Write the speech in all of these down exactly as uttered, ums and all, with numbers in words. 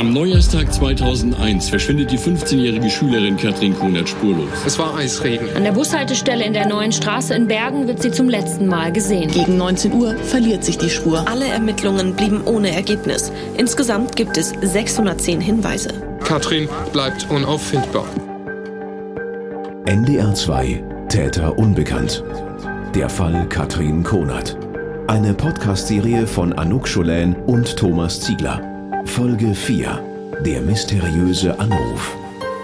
Am Neujahrstag zweitausendeins verschwindet die fünfzehnjährige Schülerin Katrin Konert spurlos. Es war Eisregen. An der Bushaltestelle in der Neuen Straße in Bergen wird sie zum letzten Mal gesehen. Gegen neunzehn Uhr verliert sich die Spur. Alle Ermittlungen blieben ohne Ergebnis. Insgesamt gibt es sechshundertzehn Hinweise. Katrin bleibt unauffindbar. N D R zwei Täter unbekannt. Der Fall Katrin Konert. Eine Podcast-Serie von Anouk Schollain und Thomas Ziegler. Folge vier. Der mysteriöse Anruf.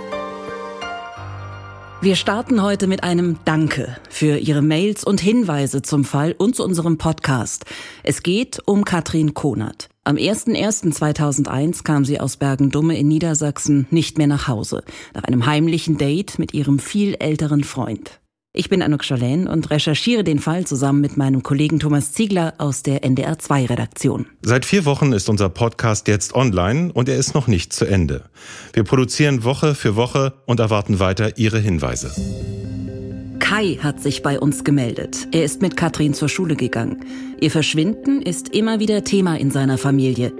Wir starten heute mit einem Danke für Ihre Mails und Hinweise zum Fall und zu unserem Podcast. Es geht um Katrin Konert. Am ersten ersten zweitausendeins kam sie aus Bergen-Dumme in Niedersachsen nicht mehr nach Hause, nach einem heimlichen Date mit ihrem viel älteren Freund. Ich bin Anouk Schollain und recherchiere den Fall zusammen mit meinem Kollegen Thomas Ziegler aus der N D R zwei Redaktion. Seit vier Wochen ist unser Podcast jetzt online und er ist noch nicht zu Ende. Wir produzieren Woche für Woche und erwarten weiter Ihre Hinweise. Kai hat sich bei uns gemeldet. Er ist mit Katrin zur Schule gegangen. Ihr Verschwinden ist immer wieder Thema in seiner Familie.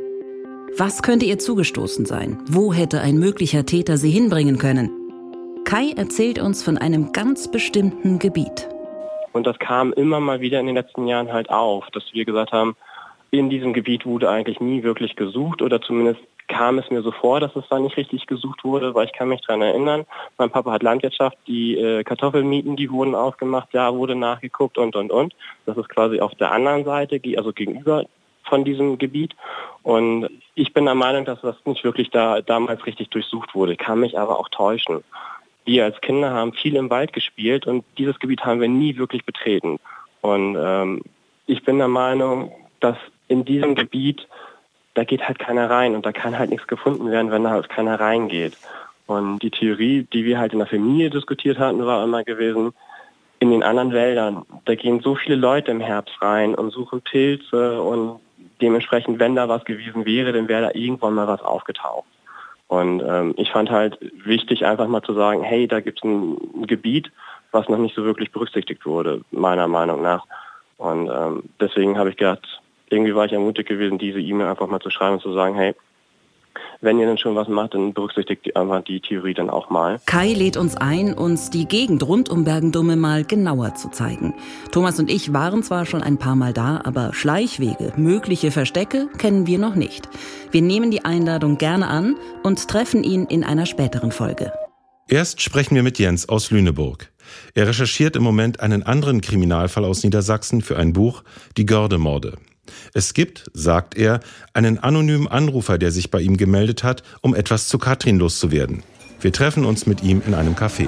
Was könnte ihr zugestoßen sein? Wo hätte ein möglicher Täter sie hinbringen können? Kai erzählt uns von einem ganz bestimmten Gebiet. Und das kam immer mal wieder in den letzten Jahren halt auf, dass wir gesagt haben, in diesem Gebiet wurde eigentlich nie wirklich gesucht oder zumindest kam es mir so vor, dass es da nicht richtig gesucht wurde, weil ich kann mich daran erinnern, mein Papa hat Landwirtschaft, die äh, Kartoffelmieten, die wurden aufgemacht, ja, wurde nachgeguckt und, und, und. Das ist quasi auf der anderen Seite, also gegenüber von diesem Gebiet. Und ich bin der Meinung, dass das nicht wirklich da damals richtig durchsucht wurde, kann mich aber auch täuschen. Wir als Kinder haben viel im Wald gespielt und dieses Gebiet haben wir nie wirklich betreten. Und ähm, ich bin der Meinung, dass in diesem Gebiet, da geht halt keiner rein und da kann halt nichts gefunden werden, wenn da halt keiner reingeht. Und die Theorie, die wir halt in der Familie diskutiert hatten, war immer gewesen, in den anderen Wäldern, da gehen so viele Leute im Herbst rein und suchen Pilze und dementsprechend, wenn da was gewesen wäre, dann wäre da irgendwann mal was aufgetaucht. Und ähm, ich fand halt wichtig, einfach mal zu sagen, hey, da gibt es ein, ein Gebiet, was noch nicht so wirklich berücksichtigt wurde, meiner Meinung nach. Und ähm, deswegen habe ich gedacht, irgendwie war ich ermutigt gewesen, diese E-Mail einfach mal zu schreiben und zu sagen, hey, wenn ihr denn schon was macht, dann berücksichtigt einfach die Theorie dann auch mal. Kai lädt uns ein, uns die Gegend rund um Bergen-Dumme mal genauer zu zeigen. Thomas und ich waren zwar schon ein paar Mal da, aber Schleichwege, mögliche Verstecke kennen wir noch nicht. Wir nehmen die Einladung gerne an und treffen ihn in einer späteren Folge. Erst sprechen wir mit Jens aus Lüneburg. Er recherchiert im Moment einen anderen Kriminalfall aus Niedersachsen für ein Buch, die Göhrde-Morde. Es gibt, sagt er, einen anonymen Anrufer, der sich bei ihm gemeldet hat, um etwas zu Katrin loszuwerden. Wir treffen uns mit ihm in einem Café.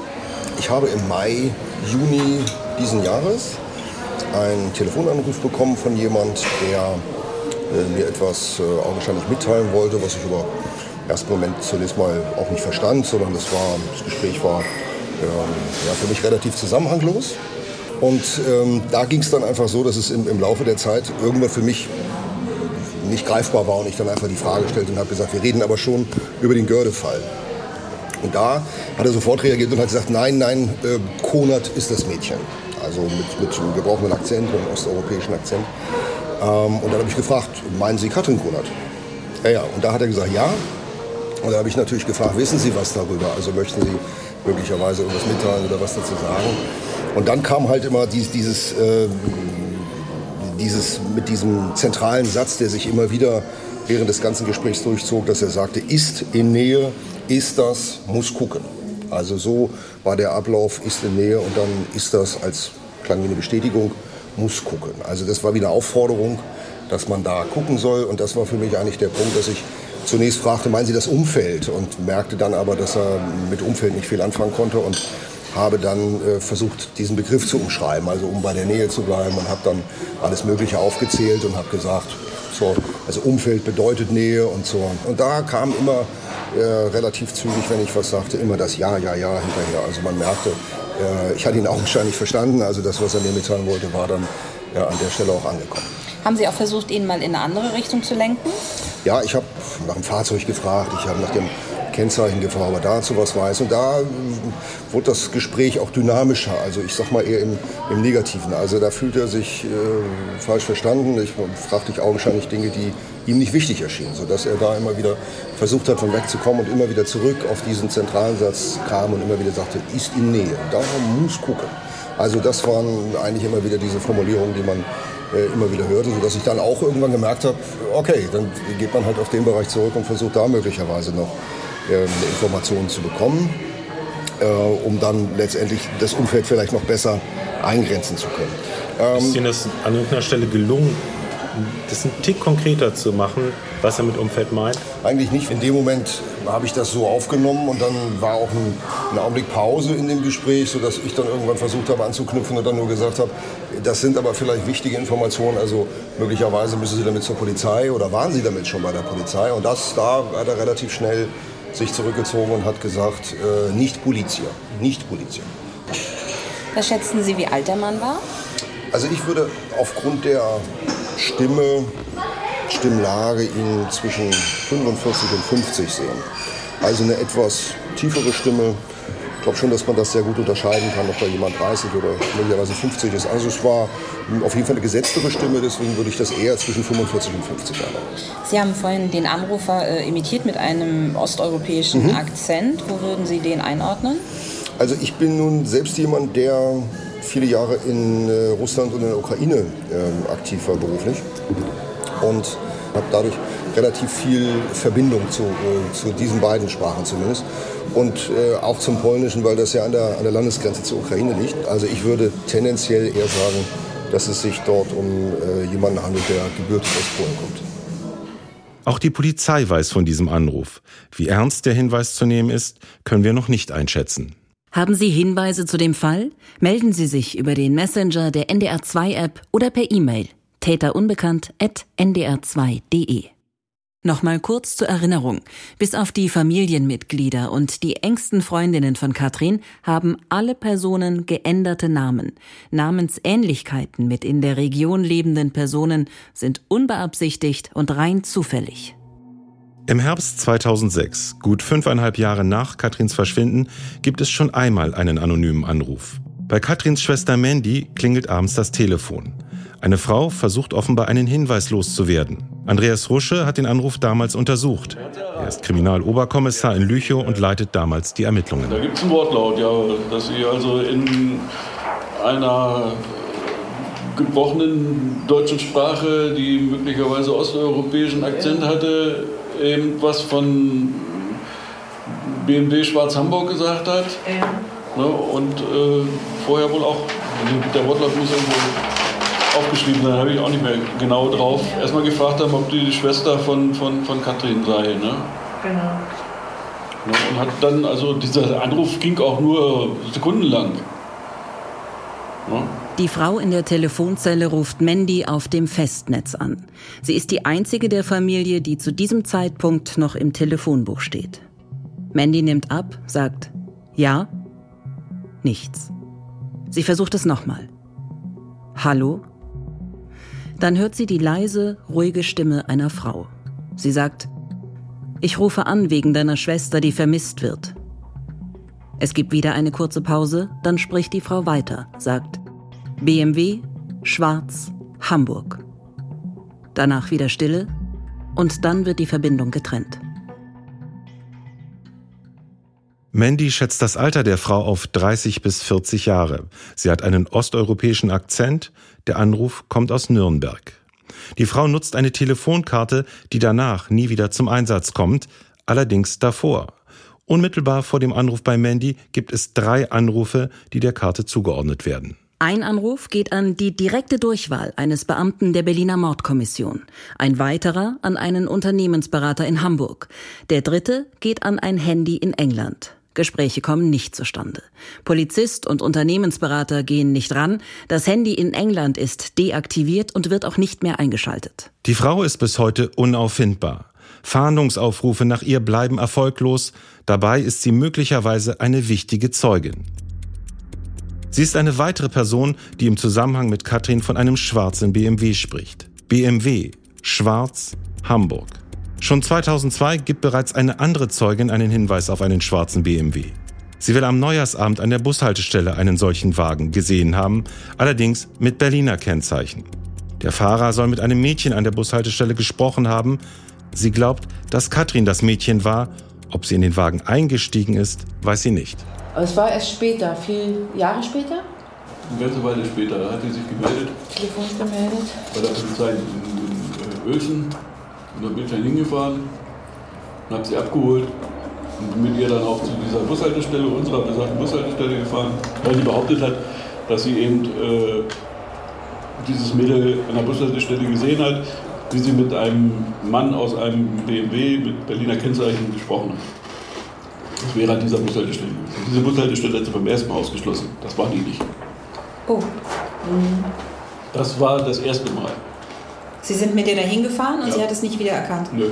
Ich habe im Mai, Juni diesen Jahres einen Telefonanruf bekommen von jemand, der äh, mir etwas äh, augenscheinlich mitteilen wollte, was ich aber im ersten Moment zunächst mal auch nicht verstand, sondern das, war, das Gespräch war ähm, ja, für mich relativ zusammenhanglos. Und ähm, da ging es dann einfach so, dass es im, im Laufe der Zeit irgendwann für mich nicht greifbar war und ich dann einfach die Frage stellte und habe gesagt, wir reden aber schon über den Göhrde-Fall. Und da hat er sofort reagiert und hat gesagt, nein, nein, äh, Konert ist das Mädchen. Also mit, mit einem gebrochenen Akzent, einem osteuropäischen Akzent. Ähm, und dann habe ich gefragt, meinen Sie Katrin Konert? Ja, ja. Und da hat er gesagt, ja. Und da habe ich natürlich gefragt, wissen Sie was darüber? Also möchten Sie möglicherweise irgendwas mitteilen oder was dazu sagen? Und dann kam halt immer dieses, dieses, äh, dieses mit diesem zentralen Satz, der sich immer wieder während des ganzen Gesprächs durchzog, dass er sagte, ist in Nähe, ist das, muss gucken. Also so war der Ablauf, ist in Nähe und dann ist das als klang wie eine Bestätigung, muss gucken. Also das war wieder eine Aufforderung, dass man da gucken soll und das war für mich eigentlich der Punkt, dass ich zunächst fragte, meinen Sie das Umfeld? Und merkte dann aber, dass er mit Umfeld nicht viel anfangen konnte und habe dann äh, versucht, diesen Begriff zu umschreiben, also um bei der Nähe zu bleiben und habe dann alles Mögliche aufgezählt und habe gesagt, so, also Umfeld bedeutet Nähe und so. Und da kam immer äh, relativ zügig, wenn ich was sagte, immer das Ja, Ja, Ja hinterher. Also man merkte, äh, ich hatte ihn augenscheinlich verstanden, also das, was er mir mitteilen wollte, war dann ja, an der Stelle auch angekommen. Haben Sie auch versucht, ihn mal in eine andere Richtung zu lenken? Ja, ich habe nach dem Fahrzeug gefragt, ich habe nach dem Kennzeichengefahr, dazu was weiß. Und da wurde das Gespräch auch dynamischer, also ich sag mal eher im, im Negativen. Also da fühlt er sich äh, falsch verstanden. Ich fragte dich augenscheinlich Dinge, die ihm nicht wichtig erschienen, sodass er da immer wieder versucht hat, von wegzukommen und immer wieder zurück auf diesen zentralen Satz kam und immer wieder sagte, ist in Nähe, da muss gucken. Also das waren eigentlich immer wieder diese Formulierungen, die man äh, immer wieder hörte, sodass ich dann auch irgendwann gemerkt habe, okay, dann geht man halt auf den Bereich zurück und versucht da möglicherweise noch äh, Informationen zu bekommen, äh, um dann letztendlich das Umfeld vielleicht noch besser eingrenzen zu können. Ähm, ist Ihnen das an irgendeiner Stelle gelungen, das einen Tick konkreter zu machen, was er mit Umfeld meint? Eigentlich nicht. In dem Moment habe ich das so aufgenommen und dann war auch ein, ein Augenblick Pause in dem Gespräch, sodass ich dann irgendwann versucht habe anzuknüpfen und dann nur gesagt habe, das sind aber vielleicht wichtige Informationen, also möglicherweise müssen Sie damit zur Polizei oder waren Sie damit schon bei der Polizei? Und das, da hat er relativ schnell sich zurückgezogen und hat gesagt, äh, nicht Polizia, nicht Polizia. Was schätzen Sie, wie alt der Mann war? Also ich würde aufgrund der Stimme, Stimmlage ihn zwischen fünfundvierzig und fünfzig sehen. Also eine etwas tiefere Stimme. Ich glaube schon, dass man das sehr gut unterscheiden kann, ob da jemand dreißig oder möglicherweise fünfzig ist. Also es war auf jeden Fall eine gesetztere Stimme, deswegen würde ich das eher zwischen fünfundvierzig und fünfzig einordnen. Sie haben vorhin den Anrufer äh, imitiert mit einem osteuropäischen mhm. Akzent. Wo würden Sie den einordnen? Also ich bin nun selbst jemand, der viele Jahre in äh, Russland und in der Ukraine äh, aktiv war beruflich und habe dadurch relativ viel Verbindung zu, äh, zu diesen beiden Sprachen zumindest und äh, auch zum Polnischen, weil das ja an der, an der Landesgrenze zur Ukraine liegt. Also ich würde tendenziell eher sagen, dass es sich dort um äh, jemanden handelt, der gebürtig aus Polen kommt. Auch die Polizei weiß von diesem Anruf. Wie ernst der Hinweis zu nehmen ist, können wir noch nicht einschätzen. Haben Sie Hinweise zu dem Fall? Melden Sie sich über den Messenger der N D R zwei App oder per E-Mail täterunbekannt at n d r zwei punkt d e. Nochmal kurz zur Erinnerung. Bis auf die Familienmitglieder und die engsten Freundinnen von Katrin haben alle Personen geänderte Namen. Namensähnlichkeiten mit in der Region lebenden Personen sind unbeabsichtigt und rein zufällig. Im Herbst zweitausendsechs, gut fünfeinhalb Jahre nach Katrins Verschwinden, gibt es schon einmal einen anonymen Anruf. Bei Katrins Schwester Mandy klingelt abends das Telefon. Eine Frau versucht offenbar einen Hinweis loszuwerden. Andreas Rusche hat den Anruf damals untersucht. Er ist Kriminaloberkommissar in Lüchow und leitet damals die Ermittlungen. Da gibt es einen Wortlaut, ja, dass sie also in einer gebrochenen deutschen Sprache, die möglicherweise osteuropäischen Akzent hatte, eben was von B M W Schwarz-Hamburg gesagt hat. Ja. Ne, und äh, vorher wohl auch, der Wortlaut muss irgendwo aufgeschrieben sein, da habe ich auch nicht mehr genau drauf. Erstmal gefragt haben, ob die, die Schwester von, von, von Katrin sei. Ne? Genau. Ne, und hat dann, also dieser Anruf ging auch nur sekundenlang. Ne? Die Frau in der Telefonzelle ruft Mandy auf dem Festnetz an. Sie ist die einzige der Familie, die zu diesem Zeitpunkt noch im Telefonbuch steht. Mandy nimmt ab, sagt ja, nichts. Sie versucht es nochmal. Hallo? Dann hört sie die leise, ruhige Stimme einer Frau. Sie sagt, ich rufe an wegen deiner Schwester, die vermisst wird. Es gibt wieder eine kurze Pause, dann spricht die Frau weiter, sagt B M W, Schwarz, Hamburg. Danach wieder Stille und dann wird die Verbindung getrennt. Mandy schätzt das Alter der Frau auf dreißig bis vierzig Jahre. Sie hat einen osteuropäischen Akzent. Der Anruf kommt aus Nürnberg. Die Frau nutzt eine Telefonkarte, die danach nie wieder zum Einsatz kommt, allerdings davor. Unmittelbar vor dem Anruf bei Mandy gibt es drei Anrufe, die der Karte zugeordnet werden. Ein Anruf geht an die direkte Durchwahl eines Beamten der Berliner Mordkommission. Ein weiterer an einen Unternehmensberater in Hamburg. Der dritte geht an ein Handy in England. Gespräche kommen nicht zustande. Polizist und Unternehmensberater gehen nicht ran. Das Handy in England ist deaktiviert und wird auch nicht mehr eingeschaltet. Die Frau ist bis heute unauffindbar. Fahndungsaufrufe nach ihr bleiben erfolglos. Dabei ist sie möglicherweise eine wichtige Zeugin. Sie ist eine weitere Person, die im Zusammenhang mit Katrin von einem schwarzen B M W spricht. B M W, Schwarz, Hamburg. Schon zweitausendzwei gibt bereits eine andere Zeugin einen Hinweis auf einen schwarzen B M W. Sie will am Neujahrsabend an der Bushaltestelle einen solchen Wagen gesehen haben, allerdings mit Berliner Kennzeichen. Der Fahrer soll mit einem Mädchen an der Bushaltestelle gesprochen haben. Sie glaubt, dass Katrin das Mädchen war. Ob sie in den Wagen eingestiegen ist, weiß sie nicht. Aber es war erst später, viele Jahre später? Eine ganze Weile später, da hat sie sich gemeldet. Telefonisch gemeldet? Bei der Polizei in, in Uelzen. Und da bin ich dann hingefahren und habe sie abgeholt. Und mit ihr dann auch zu dieser Bushaltestelle, unserer besagten Bushaltestelle gefahren, weil sie behauptet hat, dass sie eben äh, dieses Mädel an der Bushaltestelle gesehen hat, wie sie mit einem Mann aus einem B M W mit Berliner Kennzeichen gesprochen hat. Das wäre an dieser Bushaltestelle gewesen. Diese Bushaltestelle hat sie beim ersten Mal ausgeschlossen. Das war die nicht. Oh. Das war das erste Mal. Sie sind mit ihr dahin gefahren und ja. sie hat es nicht wieder erkannt? Nö.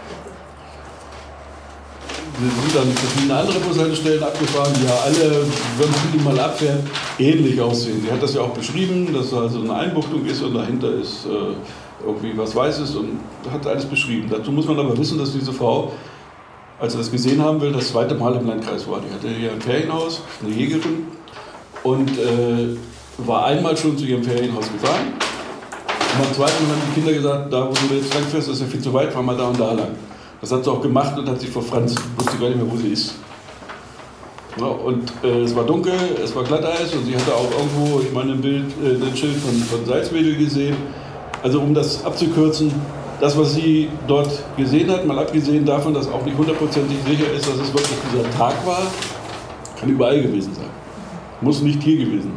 Wir sind dann verschiedene andere Bushaltestellen abgefahren, die ja alle, wenn man die mal abfährt, ähnlich aussehen. Sie hat das ja auch beschrieben, dass da also eine Einbuchtung ist und dahinter ist äh, irgendwie was Weißes und hat alles beschrieben. Dazu muss man aber wissen, dass diese Frau, als sie das gesehen haben will, das zweite Mal im Landkreis war. Die hatte hier ein Ferienhaus, eine Jägerin, und äh, war einmal schon zu ihrem Ferienhaus gefahren. Und beim zweiten Mal haben die Kinder gesagt, da wo du jetzt lang fährst, das ist ja viel zu weit, fahr mal da und da lang. Das hat sie auch gemacht und hat sich verfranst, wusste gar nicht mehr, wo sie ist. Ja, und äh, es war dunkel, es war Glatteis und sie hatte auch irgendwo, ich meine, ein Bild, äh, ein Schild von, von Salzwedel gesehen. Also um das abzukürzen, das, was sie dort gesehen hat, mal abgesehen davon, dass auch nicht hundertprozentig sicher ist, dass es wirklich dieser Tag war, kann überall gewesen sein. Muss nicht hier gewesen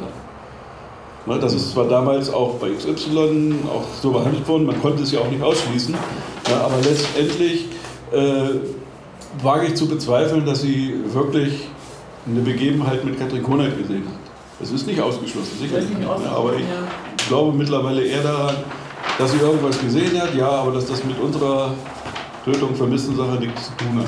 sein. Ja, das ist zwar damals auch bei X Y auch so behandelt worden, man konnte es ja auch nicht ausschließen, ja, aber letztendlich Äh, wage ich zu bezweifeln, dass sie wirklich eine Begebenheit mit Katrin Konert gesehen hat. Es ist nicht ausgeschlossen, sicherlich nicht. Ja, aber ich ja. glaube mittlerweile eher daran, dass sie irgendwas gesehen hat, ja, aber dass das mit unserer Tötung, Vermisstensache nichts zu tun hat.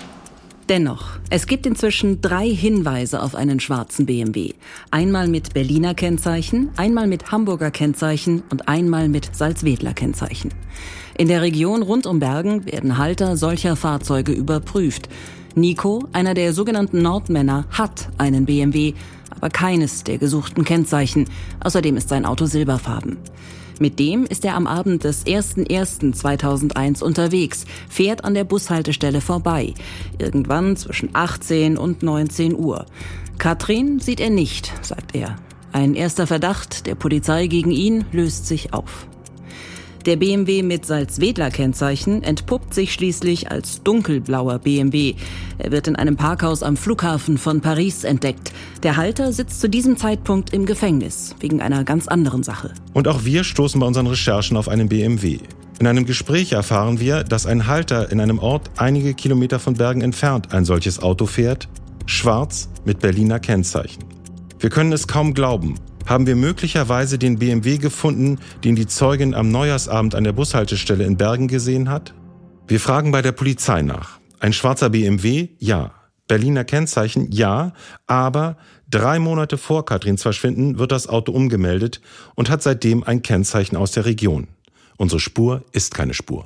Dennoch, es gibt inzwischen drei Hinweise auf einen schwarzen B M W. Einmal mit Berliner Kennzeichen, einmal mit Hamburger Kennzeichen und einmal mit Salzwedler Kennzeichen. In der Region rund um Bergen werden Halter solcher Fahrzeuge überprüft. Nico, einer der sogenannten Nordmänner, hat einen B M W, aber keines der gesuchten Kennzeichen. Außerdem ist sein Auto silberfarben. Mit dem ist er am Abend des ersten ersten zweitausendeins unterwegs, fährt an der Bushaltestelle vorbei. Irgendwann zwischen achtzehn und neunzehn Uhr. Katrin sieht er nicht, sagt er. Ein erster Verdacht der Polizei gegen ihn löst sich auf. Der B M W mit Salzwedler-Kennzeichen entpuppt sich schließlich als dunkelblauer B M W. Er wird in einem Parkhaus am Flughafen von Paris entdeckt. Der Halter sitzt zu diesem Zeitpunkt im Gefängnis, wegen einer ganz anderen Sache. Und auch wir stoßen bei unseren Recherchen auf einen B M W. In einem Gespräch erfahren wir, dass ein Halter in einem Ort einige Kilometer von Bergen entfernt ein solches Auto fährt, schwarz mit Berliner Kennzeichen. Wir können es kaum glauben. Haben wir möglicherweise den B M W gefunden, den die Zeugin am Neujahrsabend an der Bushaltestelle in Bergen gesehen hat? Wir fragen bei der Polizei nach. Ein schwarzer B M W? Ja. Berliner Kennzeichen? Ja. Aber drei Monate vor Katrins Verschwinden wird das Auto umgemeldet und hat seitdem ein Kennzeichen aus der Region. Unsere Spur ist keine Spur.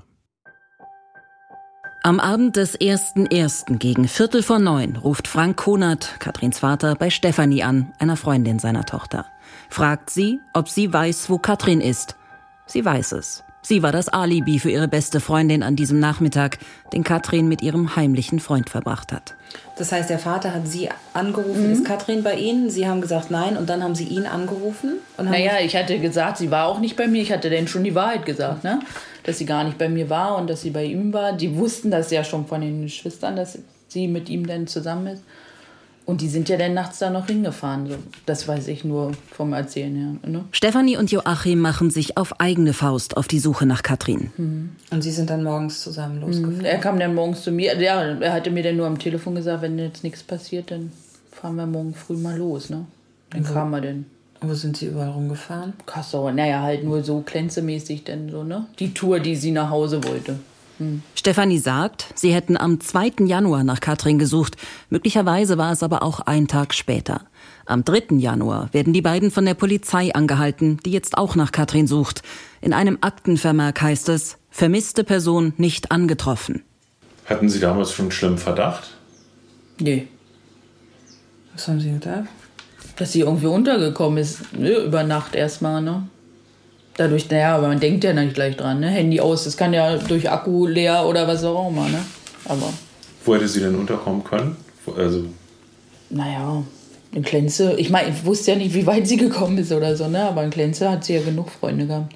Am Abend des ersten ersten gegen Viertel vor neun ruft Frank Konert, Katrins Vater, bei Stefanie an, einer Freundin seiner Tochter. Fragt sie, ob sie weiß, wo Katrin ist. Sie weiß es. Sie war das Alibi für ihre beste Freundin an diesem Nachmittag, den Katrin mit ihrem heimlichen Freund verbracht hat. Das heißt, der Vater hat Sie angerufen, mhm. ist Katrin bei Ihnen? Sie haben gesagt nein und dann haben Sie ihn angerufen? Und naja, ich hatte gesagt, sie war auch nicht bei mir. Ich hatte denen schon die Wahrheit gesagt, ne? Dass sie gar nicht bei mir war und dass sie bei ihm war. Die wussten das ja schon von den Geschwistern, dass sie mit ihm dann zusammen ist. Und die sind ja dann nachts da noch hingefahren. So. Das weiß ich nur vom Erzählen her. Ne? Stefanie und Joachim machen sich auf eigene Faust auf die Suche nach Katrin. Mhm. Und Sie sind dann morgens zusammen losgefahren? Mhm. Er kam dann morgens zu mir. Ja, er hatte mir dann nur am Telefon gesagt, wenn jetzt nichts passiert, dann fahren wir morgen früh mal los. Ne? Dann wo, kamen wir dann. Wo sind Sie überall rumgefahren? Kassel. Naja, halt nur so glänzemäßig dann so, ne? Die Tour, die sie nach Hause wollte. Hm. Stefanie sagt, sie hätten am zweiten Januar nach Katrin gesucht. Möglicherweise war es aber auch ein Tag später. Am dritten Januar werden die beiden von der Polizei angehalten, die jetzt auch nach Katrin sucht. In einem Aktenvermerk heißt es, vermisste Person nicht angetroffen. Hatten Sie damals schon einen schlimmen Verdacht? Nee. Was haben Sie gedacht? Dass sie irgendwie untergekommen ist, ne, über Nacht erstmal, ne? Dadurch, naja, aber man denkt ja nicht gleich dran, ne? Handy aus, das kann ja durch Akku leer oder was auch immer, ne? Aber. Wo hätte sie denn unterkommen können? Also. Naja, in Klenze, ich meine, ich wusste ja nicht, wie weit sie gekommen ist oder so, ne? Aber in Klenze hat sie ja genug Freunde gehabt.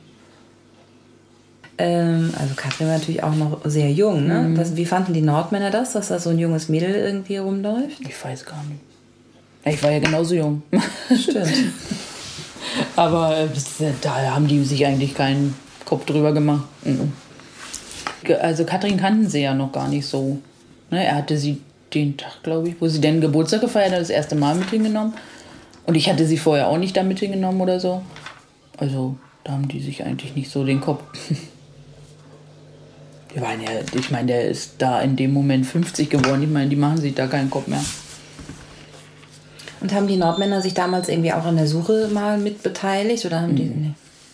Ähm, also Katrin war natürlich auch noch sehr jung, ne? Mhm. Was, wie fanden die Nordmänner das, dass da so ein junges Mädel irgendwie rumläuft? Ich weiß gar nicht. Ich war ja genauso jung. Stimmt. Aber äh, da haben die sich eigentlich keinen Kopf drüber gemacht. Mhm. Also Katrin kannten sie ja noch gar nicht so. Ne, er hatte sie den Tag, glaube ich, wo sie den Geburtstag gefeiert hat, das erste Mal mit hingenommen. Und ich hatte sie vorher auch nicht da mit hingenommen oder so. Also da haben die sich eigentlich nicht so den Kopf. Die waren ja, ich meine, der ist da in dem Moment fünfzig geworden. Ich meine, die machen sich da keinen Kopf mehr. Und haben die Nordmänner sich damals irgendwie auch an der Suche mal mit beteiligt? Oder haben die. Nee.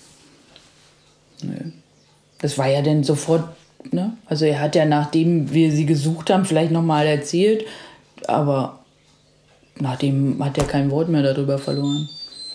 Nee. Das war ja dann sofort, ne? Also er hat ja, nachdem wir sie gesucht haben, vielleicht nochmal erzählt, aber nachdem hat er kein Wort mehr darüber verloren.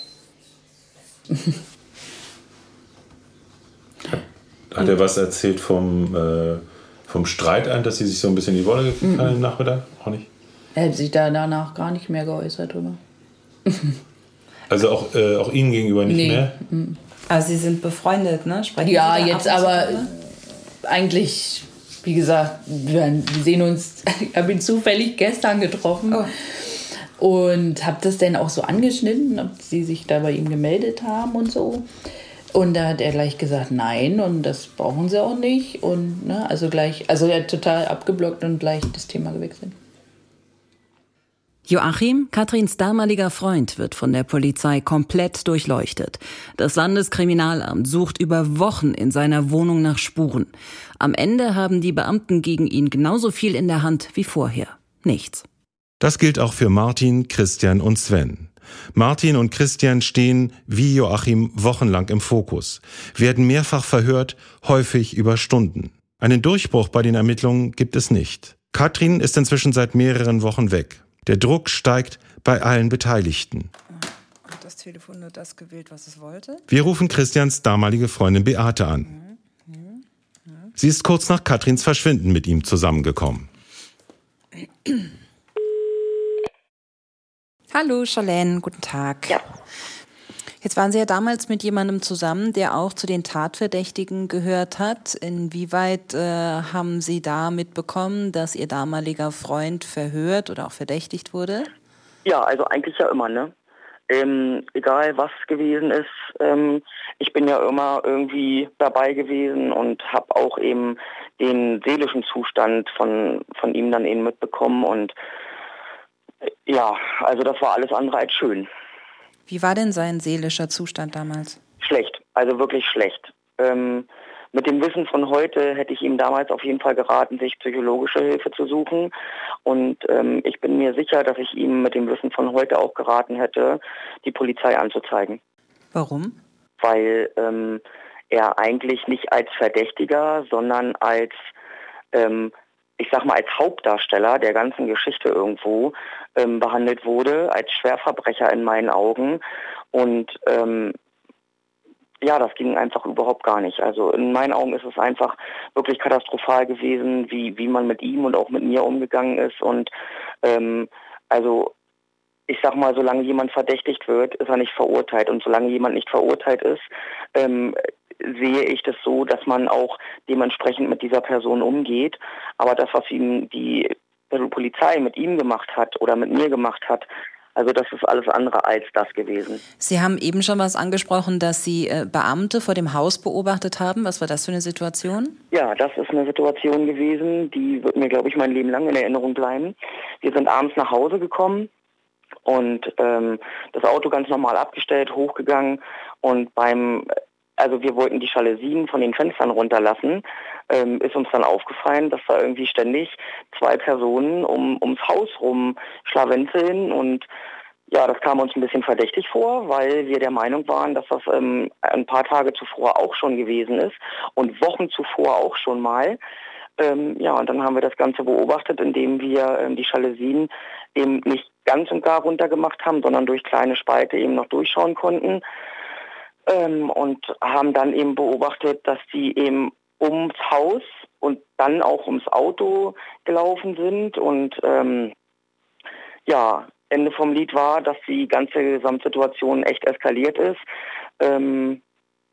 Hat er was erzählt vom, äh, vom Streit an, dass sie sich so ein bisschen in die Wolle gekriegt haben im Nachmittag? Auch nicht? Er hat sich da danach gar nicht mehr geäußert drüber. Also auch, äh, auch Ihnen gegenüber nicht nee. mehr? Also Sie sind befreundet, ne? Sprechen ja, Sie da jetzt ab und zu aber drüber? eigentlich, wie gesagt, wir, wir sehen uns, ich habe ihn zufällig gestern getroffen oh. und habe das dann auch so angeschnitten, ob sie sich da bei ihm gemeldet haben und so. Und da hat er gleich gesagt, nein, und das brauchen sie auch nicht. Und ne, also gleich, also er hat total abgeblockt und gleich das Thema gewechselt. Joachim, Katrins damaliger Freund, wird von der Polizei komplett durchleuchtet. Das Landeskriminalamt sucht über Wochen in seiner Wohnung nach Spuren. Am Ende haben die Beamten gegen ihn genauso viel in der Hand wie vorher. Nichts. Das gilt auch für Martin, Christian und Sven. Martin und Christian stehen, wie Joachim, wochenlang im Fokus, werden mehrfach verhört, häufig über Stunden. Einen Durchbruch bei den Ermittlungen gibt es nicht. Katrin ist inzwischen seit mehreren Wochen weg. Der Druck steigt bei allen Beteiligten. Hat das Telefon nur das gewählt, was es wollte? Wir rufen Christians damalige Freundin Beate an. Sie ist kurz nach Katrins Verschwinden mit ihm zusammengekommen. Hallo, Charlene, guten Tag. Ja. Jetzt waren Sie ja damals mit jemandem zusammen, der auch zu den Tatverdächtigen gehört hat. Inwieweit äh, haben Sie da mitbekommen, dass Ihr damaliger Freund verhört oder auch verdächtigt wurde? Ja, also eigentlich ja immer, ne? Ähm, egal was gewesen ist, ähm, ich bin ja immer irgendwie dabei gewesen und habe auch eben den seelischen Zustand von, von ihm dann eben mitbekommen. Und äh, ja, also das war alles andere als schön. Wie war denn sein seelischer Zustand damals? Schlecht, also wirklich schlecht. Ähm, mit dem Wissen von heute hätte ich ihm damals auf jeden Fall geraten, sich psychologische Hilfe zu suchen. Und ähm, ich bin mir sicher, dass ich ihm mit dem Wissen von heute auch geraten hätte, die Polizei anzuzeigen. Warum? Weil ähm, er eigentlich nicht als Verdächtiger, sondern als ähm, ich sag mal, als Hauptdarsteller der ganzen Geschichte irgendwo ähm, behandelt wurde, als Schwerverbrecher in meinen Augen. Und ähm, ja, das ging einfach überhaupt gar nicht. Also in meinen Augen ist es einfach wirklich katastrophal gewesen, wie, wie man mit ihm und auch mit mir umgegangen ist. Und ähm, also ich sag mal, solange jemand verdächtigt wird, ist er nicht verurteilt. Und solange jemand nicht verurteilt ist, ähm, sehe ich das so, dass man auch dementsprechend mit dieser Person umgeht. Aber das, was ihm die Polizei mit ihm gemacht hat oder mit mir gemacht hat, also das ist alles andere als das gewesen. Sie haben eben schon was angesprochen, dass Sie äh, Beamte vor dem Haus beobachtet haben. Was war das für eine Situation? Ja, das ist eine Situation gewesen, die wird mir, glaube ich, mein Leben lang in Erinnerung bleiben. Wir sind abends nach Hause gekommen und ähm, das Auto ganz normal abgestellt, hochgegangen und beim also wir wollten die Jalousien von den Fenstern runterlassen, ähm, ist uns dann aufgefallen, dass da irgendwie ständig zwei Personen um, ums Haus rum schlawenzeln und ja, das kam uns ein bisschen verdächtig vor, weil wir der Meinung waren, dass das ähm, ein paar Tage zuvor auch schon gewesen ist und Wochen zuvor auch schon mal. Ähm, ja, und dann haben wir das Ganze beobachtet, indem wir ähm, die Jalousien eben nicht ganz und gar runtergemacht haben, sondern durch kleine Spalte eben noch durchschauen konnten. Ähm, und haben dann eben beobachtet, dass die eben ums Haus und dann auch ums Auto gelaufen sind und ähm, ja, Ende vom Lied war, dass die ganze Gesamtsituation echt eskaliert ist, ähm,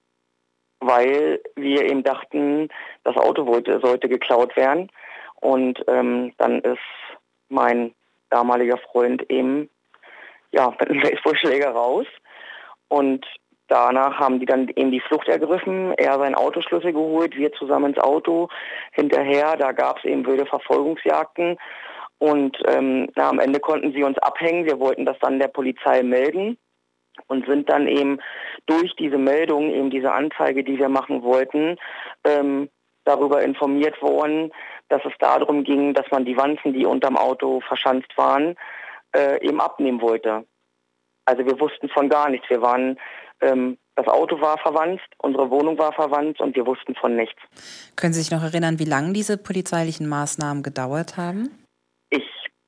weil wir eben dachten, das Auto wollte, sollte geklaut werden. Und ähm, dann ist mein damaliger Freund eben ja, mit einem Baseballschläger raus. Und danach haben die dann eben die Flucht ergriffen, er seinen Autoschlüssel geholt, wir zusammen ins Auto. Hinterher, da gab es eben wilde Verfolgungsjagden. Und ähm, na, am Ende konnten sie uns abhängen. Wir wollten das dann der Polizei melden und sind dann eben durch diese Meldung, eben diese Anzeige, die wir machen wollten, ähm, darüber informiert worden, dass es darum ging, dass man die Wanzen, die unterm Auto verschanzt waren, äh, eben abnehmen wollte. Also wir wussten von gar nichts. Wir waren, ähm, das Auto war verwanzt, unsere Wohnung war verwanzt und wir wussten von nichts. Können Sie sich noch erinnern, wie lange diese polizeilichen Maßnahmen gedauert haben? Ich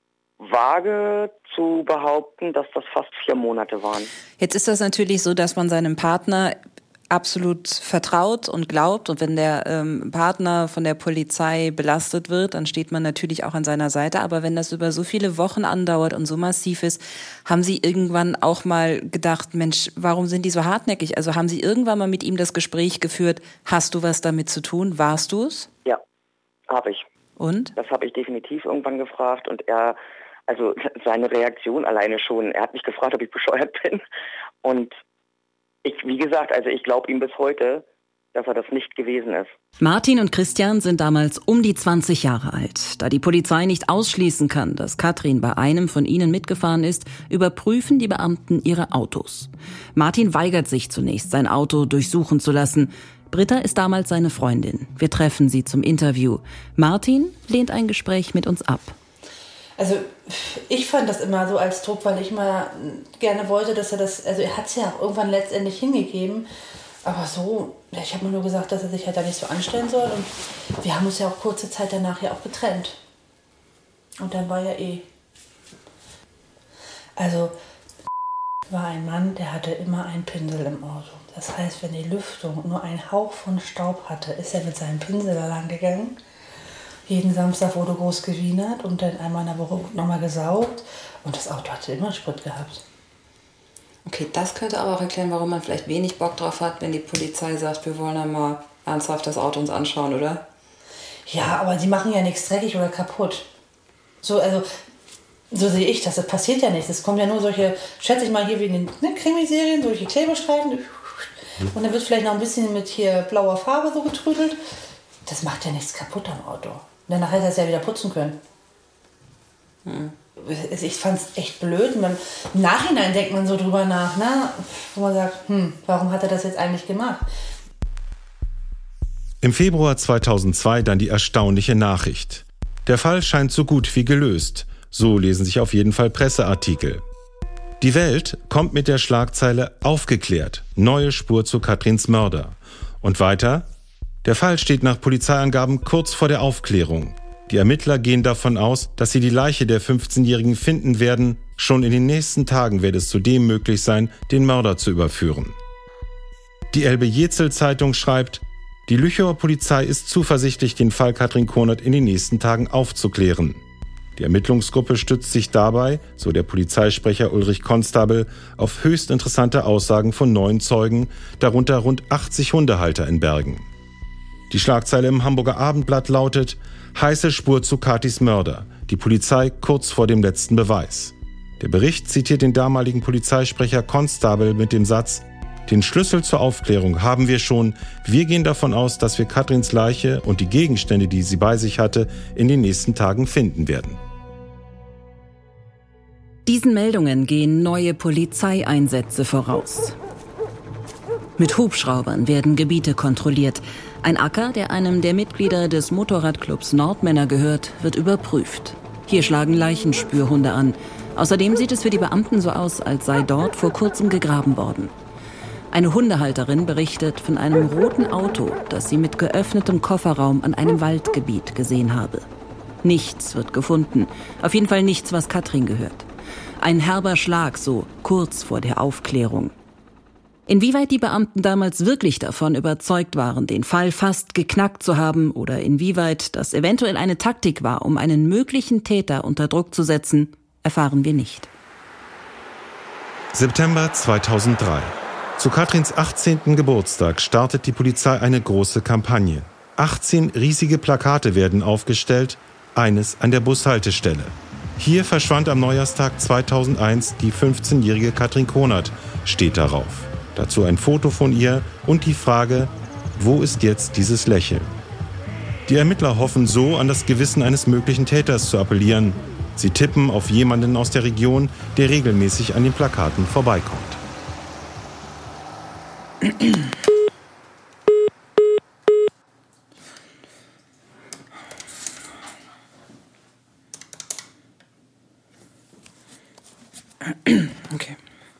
wage zu behaupten, dass das fast vier Monate waren. Jetzt ist das natürlich so, dass man seinem Partner absolut vertraut und glaubt. Und wenn der ähm, Partner von der Polizei belastet wird, dann steht man natürlich auch an seiner Seite. Aber wenn das über so viele Wochen andauert und so massiv ist, haben Sie irgendwann auch mal gedacht, Mensch, warum sind die so hartnäckig? Also haben Sie irgendwann mal mit ihm das Gespräch geführt, hast du was damit zu tun? Warst du es? Ja, habe ich. Und? Das habe ich definitiv irgendwann gefragt und er, also seine Reaktion alleine schon, er hat mich gefragt, ob ich bescheuert bin und ich, wie gesagt, also ich glaube ihm bis heute, dass er das nicht gewesen ist. Martin und Christian sind damals um die zwanzig Jahre alt. Da die Polizei nicht ausschließen kann, dass Katrin bei einem von ihnen mitgefahren ist, überprüfen die Beamten ihre Autos. Martin weigert sich zunächst, sein Auto durchsuchen zu lassen. Britta ist damals seine Freundin. Wir treffen sie zum Interview. Martin lehnt ein Gespräch mit uns ab. Also ich fand das immer so als Druck, weil ich mal gerne wollte, dass er das, also er hat es ja auch irgendwann letztendlich hingegeben, aber so, ich habe mir nur gesagt, dass er sich halt da nicht so anstellen soll und wir haben uns ja auch kurze Zeit danach ja auch getrennt. Und dann war ja eh. Also war ein Mann, der hatte immer einen Pinsel im Auto. Das heißt, wenn die Lüftung nur einen Hauch von Staub hatte, ist er mit seinem Pinsel da lang gegangen. Jeden Samstag wurde groß gewienert und dann einmal in der Woche nochmal gesaugt. Und das Auto hatte immer Sprit gehabt. Okay, das könnte aber auch erklären, warum man vielleicht wenig Bock drauf hat, wenn die Polizei sagt, wir wollen einmal ernsthaft das Auto uns anschauen, oder? Ja, aber die machen ja nichts dreckig oder kaputt. So, also, so sehe ich das. Das passiert ja nichts. Es kommen ja nur solche, schätze ich mal hier wie in den ne, Krimiserien, solche Klebestreifen. Und dann wird vielleicht noch ein bisschen mit hier blauer Farbe so getrüdelt. Das macht ja nichts kaputt am Auto. Und danach hätte er es ja wieder putzen können. Hm. Ich fand es echt blöd. Und im Nachhinein denkt man so drüber nach, ne? Wo man sagt, hm, warum hat er das jetzt eigentlich gemacht? Im Februar zweitausendzwei dann die erstaunliche Nachricht. Der Fall scheint so gut wie gelöst. So lesen sich auf jeden Fall Presseartikel. Die Welt kommt mit der Schlagzeile aufgeklärt. Neue Spur zu Katrins Mörder. Und weiter? Der Fall steht nach Polizeiangaben kurz vor der Aufklärung. Die Ermittler gehen davon aus, dass sie die Leiche der fünfzehnjährigen finden werden. Schon in den nächsten Tagen wird es zudem möglich sein, den Mörder zu überführen. Die Elbe-Jezel-Zeitung schreibt, die Lüchower Polizei ist zuversichtlich, den Fall Katrin Konert in den nächsten Tagen aufzuklären. Die Ermittlungsgruppe stützt sich dabei, so der Polizeisprecher Ulrich Konstabel, auf höchst interessante Aussagen von neun Zeugen, darunter rund achtzig Hundehalter in Bergen. Die Schlagzeile im Hamburger Abendblatt lautet: Heiße Spur zu Katis Mörder. Die Polizei kurz vor dem letzten Beweis. Der Bericht zitiert den damaligen Polizeisprecher Konstabel mit dem Satz: Den Schlüssel zur Aufklärung haben wir schon. Wir gehen davon aus, dass wir Katrins Leiche und die Gegenstände, die sie bei sich hatte, in den nächsten Tagen finden werden. Diesen Meldungen gehen neue Polizeieinsätze voraus. Mit Hubschraubern werden Gebiete kontrolliert. Ein Acker, der einem der Mitglieder des Motorradclubs Nordmänner gehört, wird überprüft. Hier schlagen Leichenspürhunde an. Außerdem sieht es für die Beamten so aus, als sei dort vor kurzem gegraben worden. Eine Hundehalterin berichtet von einem roten Auto, das sie mit geöffnetem Kofferraum an einem Waldgebiet gesehen habe. Nichts wird gefunden. Auf jeden Fall nichts, was Katrin gehört. Ein herber Schlag, so kurz vor der Aufklärung. Inwieweit die Beamten damals wirklich davon überzeugt waren, den Fall fast geknackt zu haben, oder inwieweit das eventuell eine Taktik war, um einen möglichen Täter unter Druck zu setzen, erfahren wir nicht. September zweitausenddrei. Zu Katrins achtzehnten Geburtstag startet die Polizei eine große Kampagne. achtzehn riesige Plakate werden aufgestellt, eines an der Bushaltestelle. Hier verschwand am Neujahrstag zweitausendeins die fünfzehnjährige Katrin Konert, steht darauf. Dazu ein Foto von ihr und die Frage, wo ist jetzt dieses Lächeln? Die Ermittler hoffen so, an das Gewissen eines möglichen Täters zu appellieren. Sie tippen auf jemanden aus der Region, der regelmäßig an den Plakaten vorbeikommt. Okay.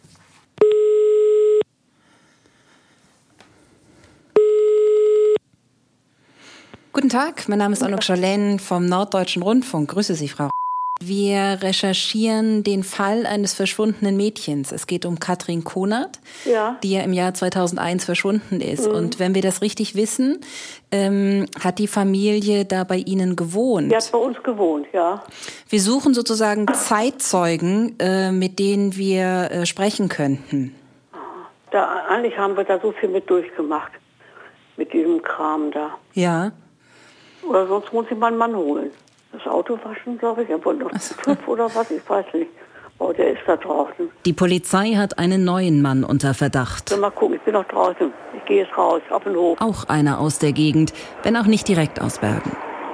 Guten Tag, mein Name ist Anouk Scholén vom Norddeutschen Rundfunk. Grüße Sie, Frau. Wir recherchieren den Fall eines verschwundenen Mädchens. Es geht um Katrin Konert, ja. die ja im Jahr zweitausendeins verschwunden ist. Mhm. Und wenn wir das richtig wissen, ähm, hat die Familie da bei Ihnen gewohnt. Die hat bei uns gewohnt, ja. Wir suchen sozusagen Zeitzeugen, äh, mit denen wir äh, sprechen könnten. Da, eigentlich haben wir da so viel mit durchgemacht, mit diesem Kram da. Ja. Oder sonst muss ich meinen Mann holen. Das Auto waschen, glaube ich. Er wollte noch TÜV oder was, ich weiß nicht. Oh, der ist da draußen. Die Polizei hat einen neuen Mann unter Verdacht. So, mal gucken, ich bin noch draußen. Ich gehe jetzt raus, auf den Hof. Auch einer aus der Gegend, wenn auch nicht direkt aus Bergen.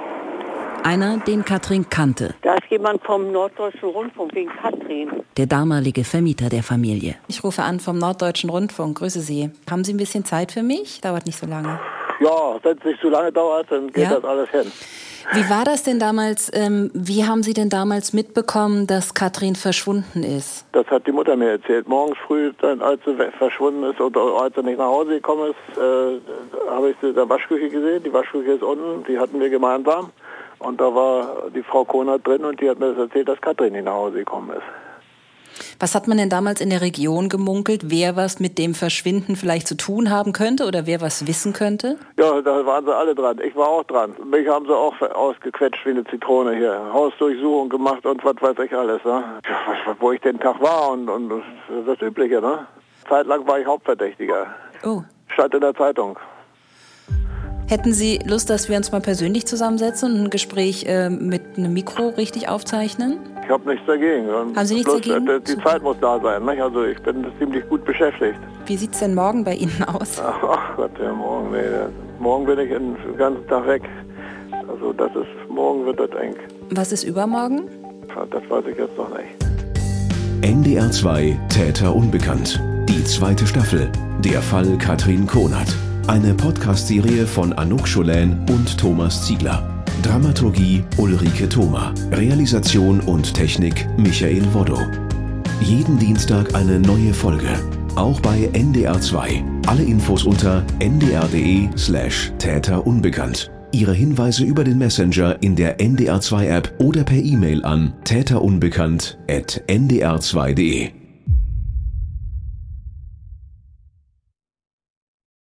Einer, den Katrin kannte. Da ist jemand vom Norddeutschen Rundfunk wegen Katrin. Der damalige Vermieter der Familie. Ich rufe an vom Norddeutschen Rundfunk. Grüße Sie. Haben Sie ein bisschen Zeit für mich? Dauert nicht so lange. Ja, wenn es nicht zu lange dauert, dann geht ja? das alles hin. Wie war das denn damals, ähm, wie haben Sie denn damals mitbekommen, dass Katrin verschwunden ist? Das hat die Mutter mir erzählt. Morgens früh, dann, als sie verschwunden ist oder als sie nicht nach Hause gekommen ist, äh, habe ich sie in der Waschküche gesehen. Die Waschküche ist unten, die hatten wir gemeinsam. Und da war die Frau Konert drin und die hat mir das erzählt, dass Katrin nicht nach Hause gekommen ist. Was hat man denn damals in der Region gemunkelt, wer was mit dem Verschwinden vielleicht zu tun haben könnte oder wer was wissen könnte? Ja, da waren sie alle dran. Ich war auch dran. Mich haben sie auch ausgequetscht wie eine Zitrone hier. Hausdurchsuchung gemacht und was weiß ich alles. Ne? Ja, wo ich den Tag war und, und das Übliche. Ne? Zeitlang war ich Hauptverdächtiger. Oh. Stand in der Zeitung. Hätten Sie Lust, dass wir uns mal persönlich zusammensetzen und ein Gespräch äh, mit einem Mikro richtig aufzeichnen? Ich habe nichts dagegen. Und Haben Sie nichts bloß, dagegen? Die Super. Zeit muss da sein. Nicht? Also ich bin ziemlich gut beschäftigt. Wie sieht es denn morgen bei Ihnen aus? Ach Gott, ja, morgen, nee. Morgen bin ich den ganzen Tag weg. Also das ist, morgen wird das eng. Was ist übermorgen? Ja, das weiß ich jetzt noch nicht. N D R zwei Täter unbekannt. Die zweite Staffel. Der Fall Katrin Konert. Eine Podcast-Serie von Anouk Scholén und Thomas Ziegler. Dramaturgie Ulrike Thoma. Realisation und Technik Michael Woddo. Jeden Dienstag eine neue Folge. Auch bei N D R zwei. Alle Infos unter n d r punkt d e slash Täter unbekannt. Ihre Hinweise über den Messenger in der N D R zwei App oder per E-Mail an täterunbekannt at n d r zwei punkt d e.